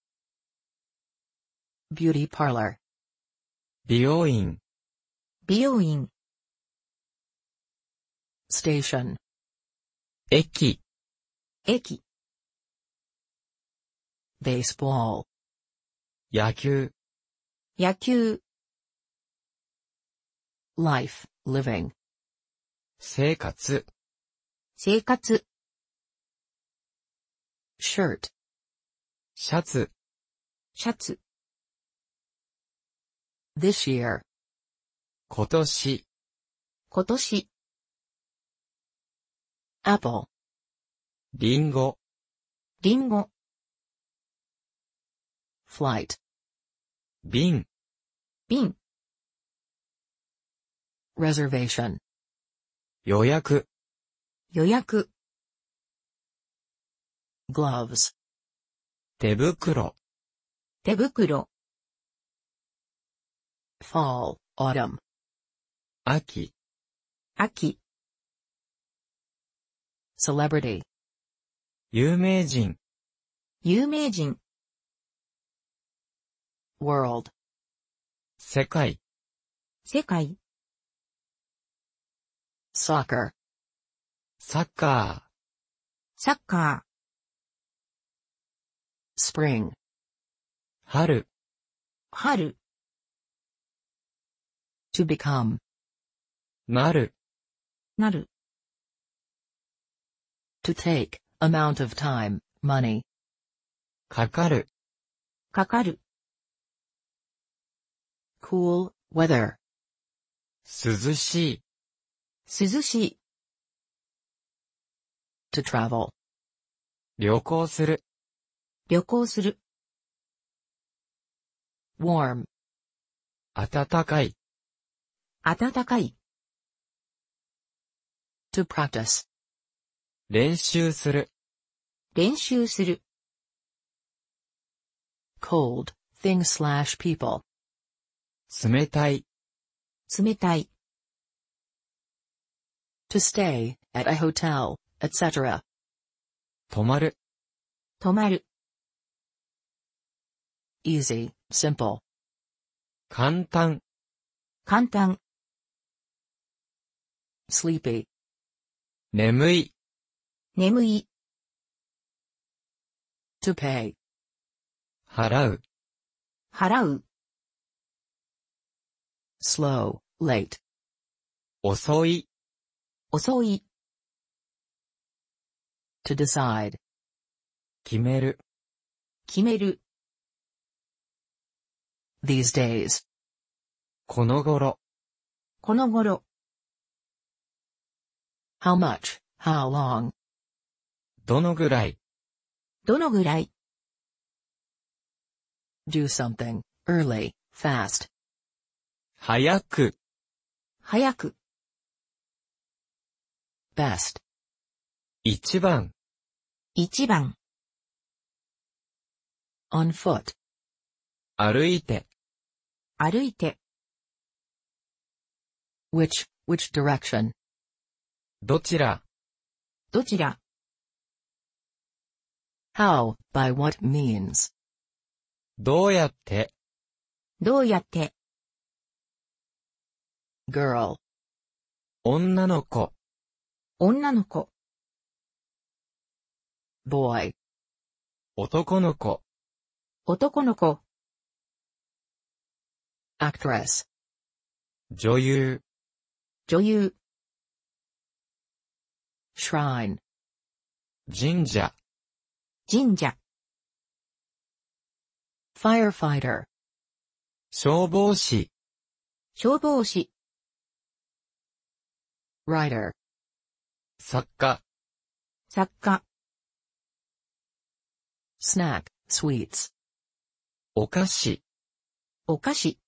Beauty parlor. 美容院。 美容院。 Station. 駅。 駅。 Baseball. 野球。 野球。 Life, living. 生活。 生活。 Shirt. シャツ。 シャツ。 This year. 今年。 今年。 Apple. リンゴ。 リンゴ。 Flight. 便、 便、 reservation, 予約、 予約、 gloves, 手袋、 手袋、 fall, autumn, 秋、 秋、 celebrity, 有名人、 有名人、 world, 世界、 世界、 soccer, サッカサッカ spring, ー、春、 ー、春、 to become, なる、 なる、 to take, amount of time, money, かかる、 かかる、 cool, weather, 涼しい、 涼しい、 to travel, 旅行する、 旅行する、 warm, 暖かい、 暖かい、 to practice, 練習する、 練習する、 cold, thing slash people, 冷たい、 冷たい、 to stay, at a hotel, et cetera, 泊まる、 泊まる、 easy, simple, 簡単、 簡単、 sleepy, 眠い、 眠い、 to pay, 払う、 払う、 slow, late, 遅い、 遅い、 to decide, 決める、 決める、 these days, この頃、 この頃、 how much, how long, どのぐらい、 どのぐらい、 do something, early, fast, 早く、 早く、 best, 一番、 一番、 on foot, 歩いて、 歩いて、 which, which direction, どちら、 どちら、 how, by what means, どうやって、 どうやって、 girl, 女の子、 女の子、 boy, 男の子、 男の子、 actress, 女優、 女優、 shrine, 神社、 神社、 firefighter, 消防士、 消防士、 writer, 作家、 作家、 snack, sweets, お菓子、 お菓子、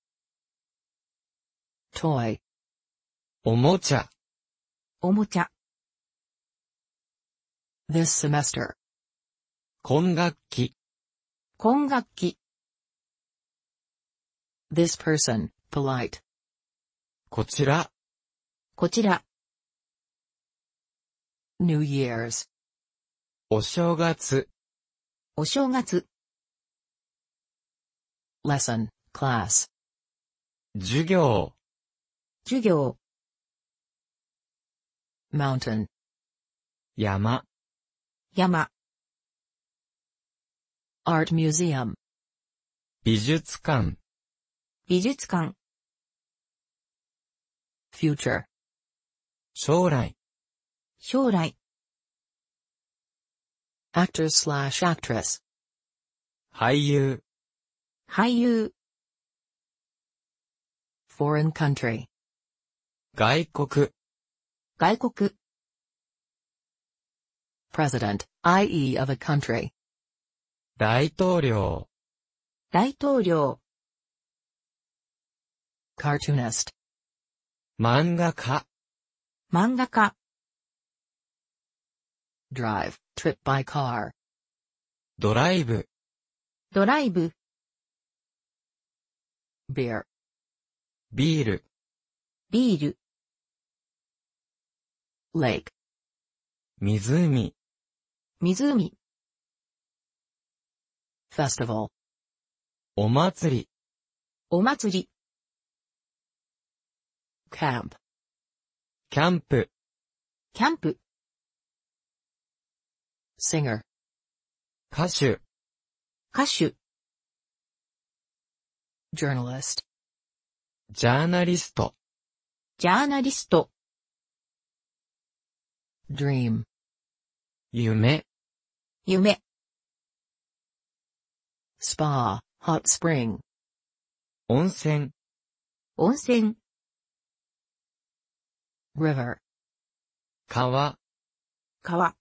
toy, おもちゃ、 おもちゃ、 this semester, 今学期、 今学期、 this person, polite, こちら、 こちら、 New Year's, お正月、 お正月、 lesson, class, 授業、 授業、 mountain, 山、 山、 art museum, 美術館、 美術館、 future, 将来、 将来、 actor slash actress, 俳優、 俳優、 foreign country, 外国、 外国、 president, that is of a country, 大統領、 大統領、 Cartoonist. 漫画家。 漫画家。 Drive, trip by car. ドライブ。 ドライブ。 Beer. ビール。 ビール。 Lake. 湖。 湖。 Festival. お祭り。 お祭り。 Camp. キャンプ。 キャンプ。 Singer. 歌手。 歌手。 Journalist. ジャーナリスト。 ジャーナリスト。 Dream. 夢。 夢。 Spa, hot spring. 温泉。 温泉。 River. 川。 川。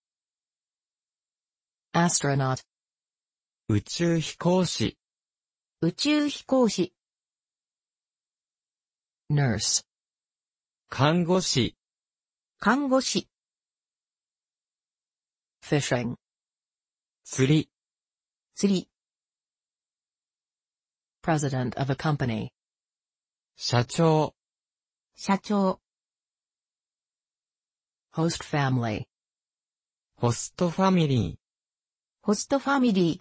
Astronaut. 宇宙飛行士。 宇宙飛行士。 Nurse. 看護師。 看護師。 Fishing. 釣り。 釣り。 President of a company. 社長。 社長。 Host family. ホストファミリー。 ホストファミリ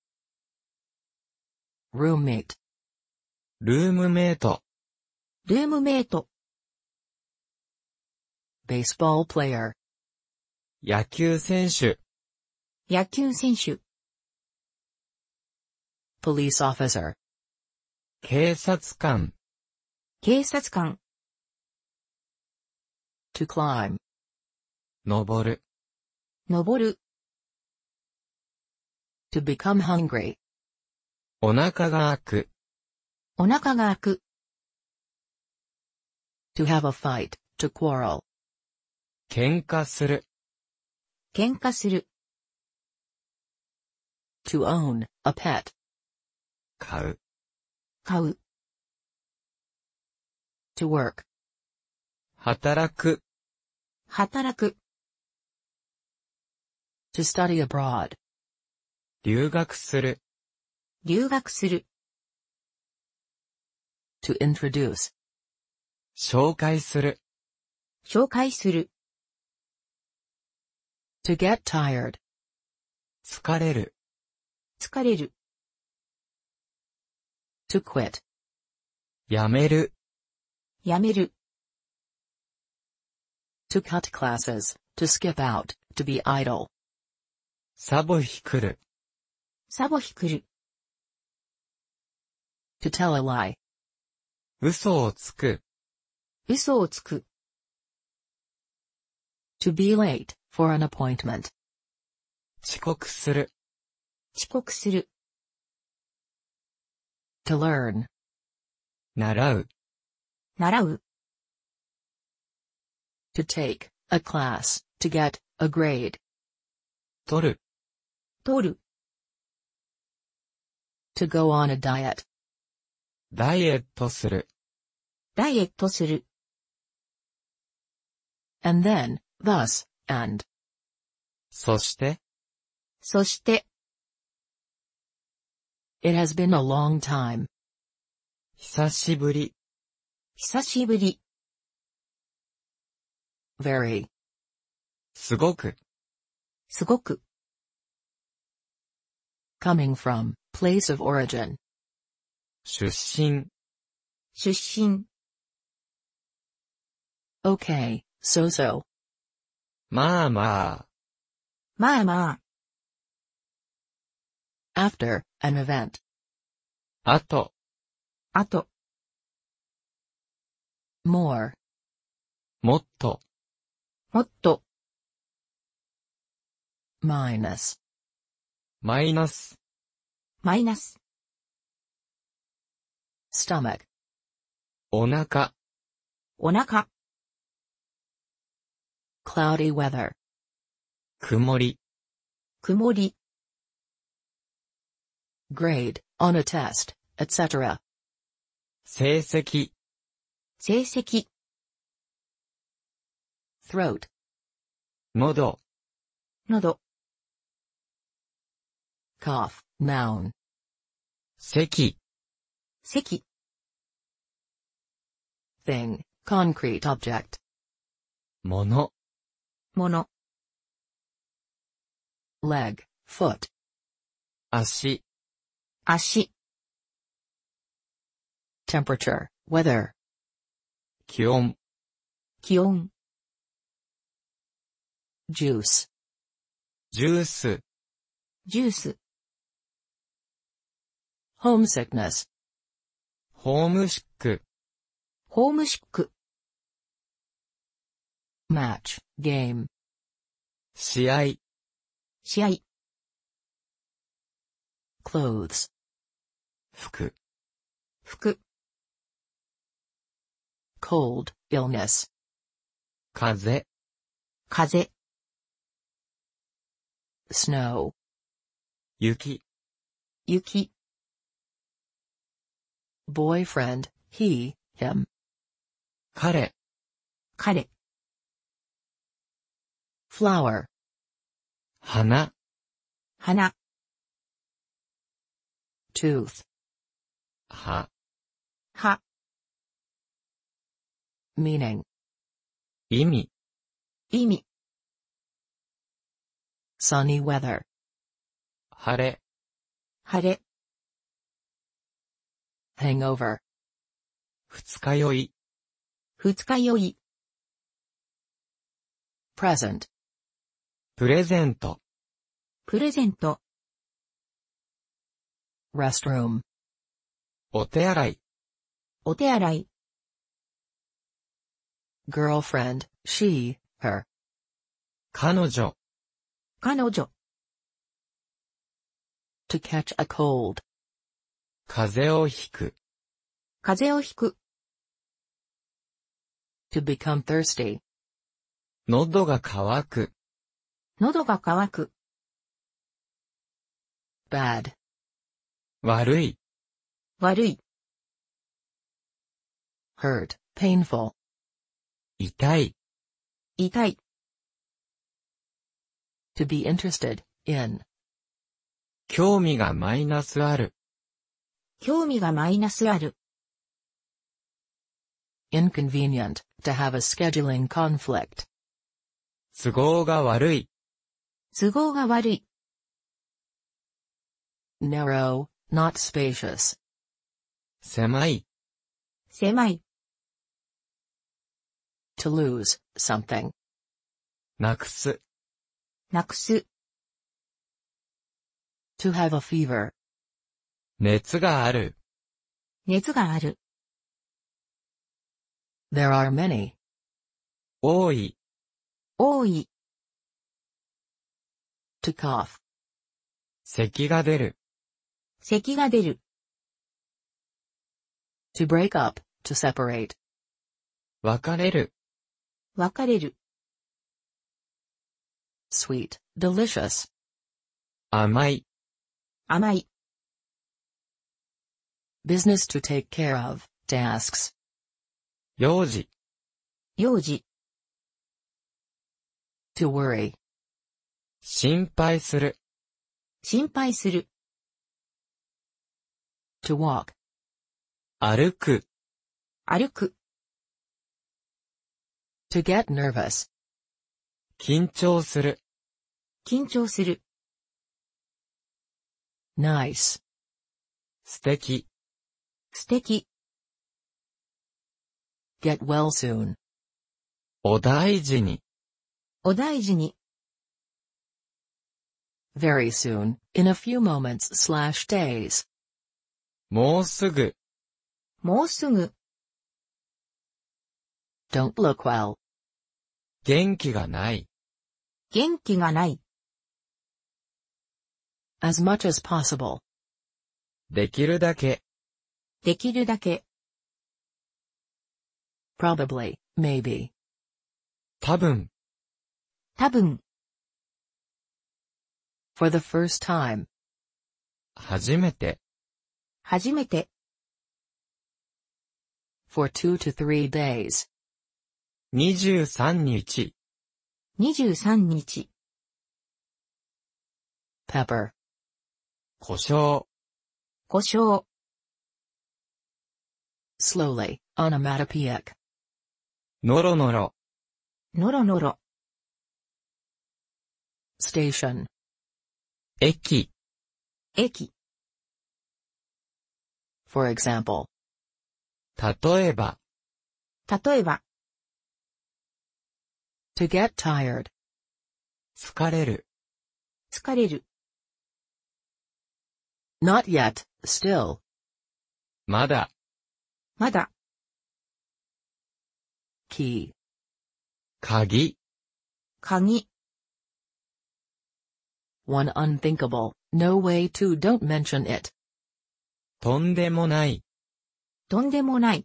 ー。 Roommate. ルームメイト。 ルームメイト。 Baseball player. 野球選手。 野球選手。 Police officer. 警察官。 警察官。 To climb. 登る。 登る。 To become hungry. お腹が空く。 お腹が空く。 To have a fight, to quarrel. 喧嘩する。 喧嘩する。 To own, a pet. 買う。 買う。 To work. 働く。 働く。 To study abroad. 留学する。 留学する。 To introduce. 紹介する。 紹介する。 To get tired. 疲れる。 疲れる。 To quit. やめる。 やめる。 To cut classes, to skip out, to be idle. サボ引くる。 サボ引くる。 To tell a lie. 嘘をつく。 嘘をつく。 To be late, for an appointment. 遅刻する。 遅刻する。 To learn. 習う。 習う。 To take, a class, to get, a grade. 取る。 取る。 To go on a diet. ダイエットする。 ダイエットする。 And then, thus, and. そして、 そして、 It has been a long time. 久しぶり。 久しぶり。 Very. すごく。 すごく。 Coming from, place of origin. 出身。 出身。 Okay, so so. まあまあ。 まあまあ。 After, an event. あと。 あと。 More. もっと。 もっと。 Minus. マイナス。 マイナス。 Stomach. お腹。 お腹。 Cloudy weather. 曇り。 曇り。 Grade, on a test, et cetera. 成績、 成績、 throat, 喉、 喉、 cough, noun, 咳、 咳、 thing, concrete object, もの、 もの、 leg, foot, 足、 足、 temperature, weather, 気温、 気温、 juice, ジュース、 ジュース、 homesickness, ホームシック、 ホームシック、 match, game, 試合、 試合、 clothes, 服、 服、 cold, illness, 風、 風、 snow, 雪、 雪、 boyfriend, he, him, 彼、 彼、 flower, 花、 花、 tooth, 歯、 歯、 meaning, 意味、 意味、 sunny weather, 晴れ、 晴れ、 hangover, 二日酔い、 二日酔い、 present, プレゼント、 プレゼント、 restroom, お手洗い、 お手洗い、 girlfriend, she, her, 彼女、 彼女、 to catch a cold, 風邪をひく、 風邪をひく、 to become thirsty, 喉が渇く、 喉が渇く、 bad, 悪い、 悪い、 hurt, painful, 痛い、 痛い、 to be interested, in, 興味がマイナスある、 興味がマイナスある、 inconvenient, to have a scheduling conflict, 都合が悪い、 都合が悪い、 narrow, not spacious, 狭い、 狭い、 to lose, something, なくす、 なくす、 to have a fever, 熱がある、 熱がある、 there are many, 多い、 多い、 to cough, 咳が出る、 咳が出る、 to break up, to separate, 別れる、 別れる、 sweet, delicious, 甘い、 甘い、 business to take care of, tasks, 幼児、 幼児、 to worry, 心配する、 心配する、 to walk, 歩く、 歩く、 to get nervous, 緊張する、 緊張する、 nice, 素敵、 素敵、 get well soon, お大事に、 お大事に、 very soon, in a few moments slash days, もうすぐ、 もうすぐ、 don't look well, 元気がない、 元気がない、 as much as possible, できるだけ、 できるだけ、 probably, maybe, 多分、 多分、 for the first time, 初めて、 初めて、 For two to three days. にじゅうさんにち。 にじゅうさんにち。 Pepper. 胡椒。 胡椒。 Slowly, onomatopoeic. のろのろ。 のろのろ。 Station. 駅。 駅。 For example. 例えば。 例えば。 To get tired. 疲れる。 疲れる。 Not yet, still. まだ。 まだ。 Key. 鍵。 鍵。 One unthinkable, no way to don't mention it. とんでもない。 とんでもない。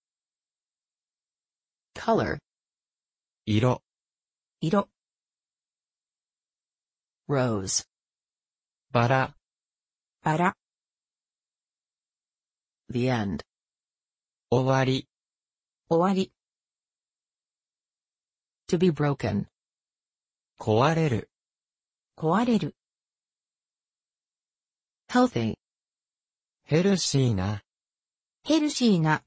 Color. 色。 色。 Rose. バラ。 バラ。 The end. 終わり。 終わり。 To be broken. 壊れる。 壊れる。 Healthy. ヘルシーな。 ヘルシーな。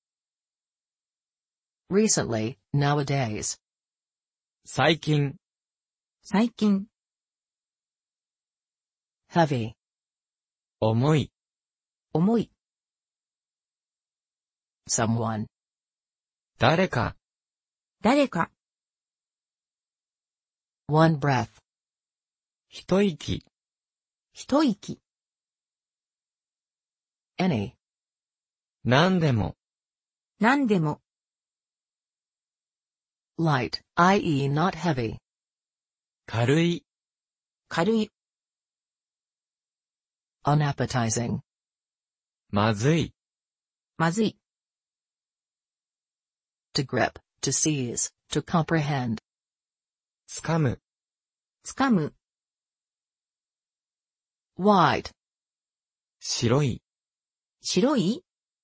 Recently, nowadays. 最近。 最近。 Heavy. 重い。 重い。 Someone. 誰か。 誰か。 One breath. 一息。 一息。 Any. 何でも。 何でも。 Light, that is not heavy. 軽い。 軽い。 Unappetizing. まずい。 まずい。 To grip, to seize, to comprehend. つかむ。 つかむ。 White. 白い。 白い。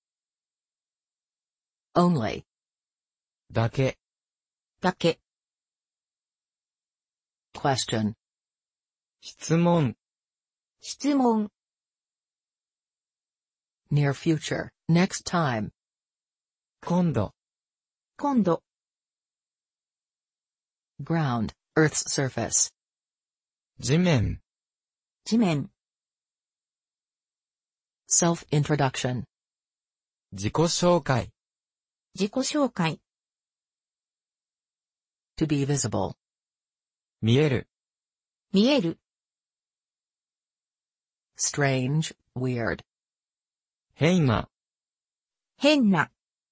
Only. だけ。 だけ。 Question. 質問。 質問。 Near future, next time. 今度。 今度。 Ground, Earth's surface. 地面。 地面。 Self-introduction. 自己紹介。 自己紹介。 To be visible. 見える。 見える。 Strange, weird. 変な。 変な。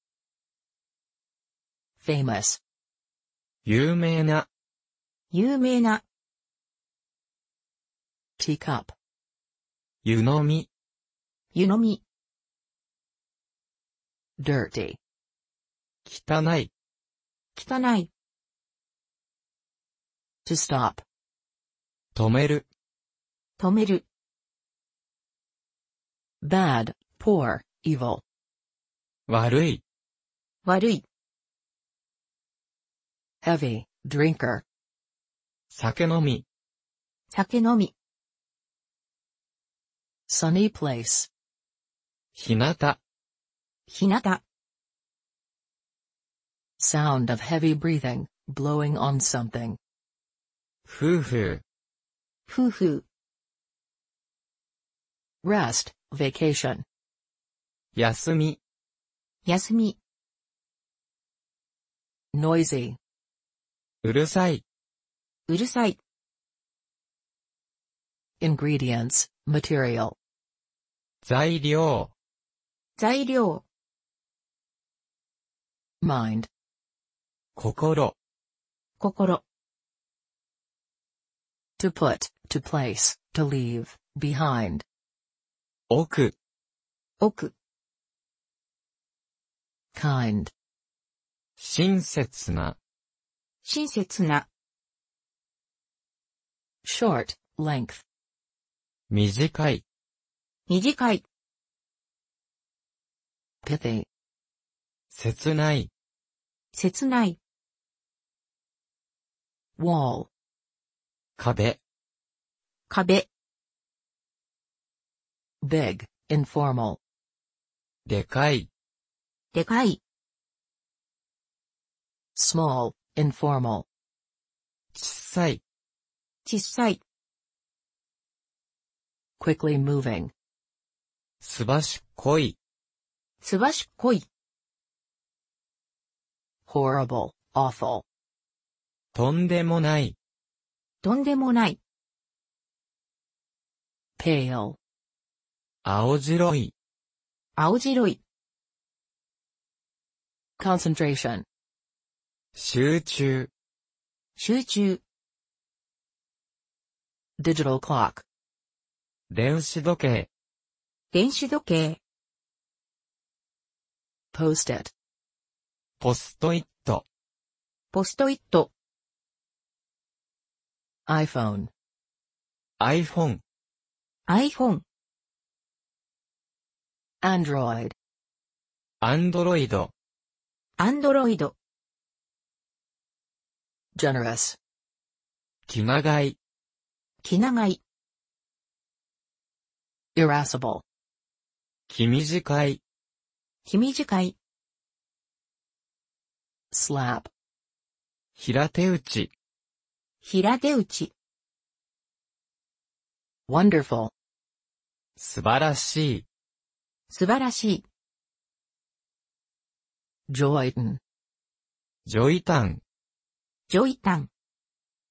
Famous. 有名な。 有名な。 Teacup. 湯飲み。 湯飲み。 Dirty. 汚い。 汚い。 To stop. 止める。 止める。 Bad, poor, evil. 悪い。 悪い。 Heavy, drinker. 酒飲み。 酒飲み。 Sunny place. 日向。 日向。 Sound of heavy breathing, blowing on something. 夫婦。 夫婦。 Rest, vacation. 休み。 休み。 Noisy. うるさい。 うるさい。 Ingredients, material. 材料。 材料。 Mind. 心。 心。 To put, to place, to leave, behind. 奥。 奥。 Kind. 親切な。 親切な。 Short, length. 短い。 短い。 Pithy. 切ない。 切ない。 wall, 壁。 壁。 big, informal, でかい。 でかい。 small, informal, ちっさい。 小さい。 quickly moving, すばしっこい。 すばしっこい。 horrible, awful, とんでもない。 とんでもない。 pale, 青白い。 青白い。 concentration, 集中。 集中。 digital clock, 電子時計。 電子時計。 post-it, ポストイット。 ポストイット。 iPhone, iPhone。 iPhone。 Android, Android。 Android。 generous, 気まがい。 気長い。 irascible, 気短い。 気短い。 slap, 平手打ち。 平手打ち。 wonderful, 素晴らしい。 素晴らしい。 joyton, ジョイタン。 ジョイタン。